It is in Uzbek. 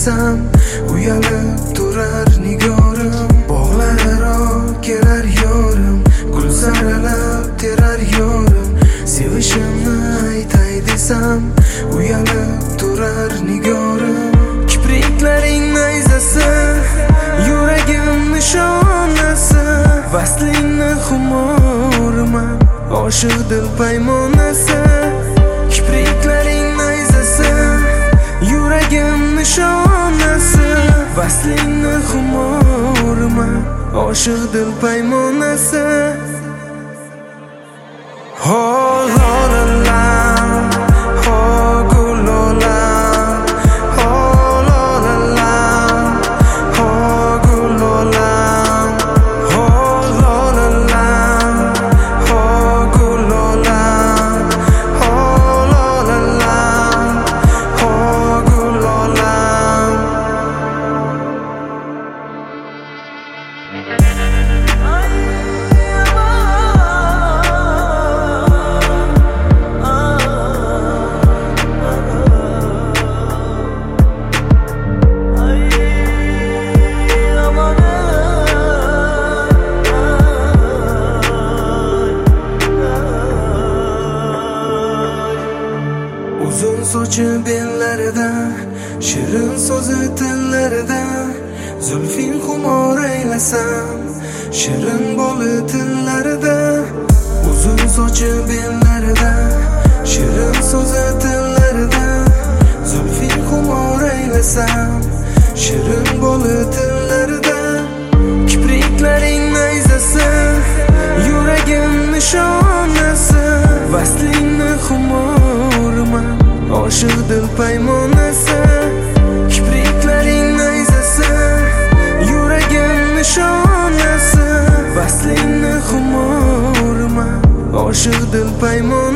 desam uyalib turar nigorim. Bog'lararo kelar yorim, gul saralab terar yorim. Sevishimni aytay desam uyalib turar nigorim. Kipriklaring nayzasi, yuragim nishonasi, vaslingni xumorman, oshiq dil paymonasi. Kipriklaring nayzasi, yuragim nishonasi, vaslingni xumorman, oshiq dil paymonasi. Ho lolalam, ho gulolam, ho lolalam, ho gulolam, ho lolalam, ho gulolam, ho lolalam, ho gulolam. Uzun sochi bellarida, shirin so'zi tillarida, zulfing xumor aylasam, shirin bo'li tillarida. Uzun sochi bellarida, shirin so'zi tillarida, zulfing xumor aylasam, shirin bo'li tillarida. Kipriklaring nayzasi, yuragim nishonasi, vaslingni xumorman, oshiq dil paymonasi. Kipriklaring nayzasi, yuragim nishonasi, vaslingni xumorman, oshiq dil paymonasi.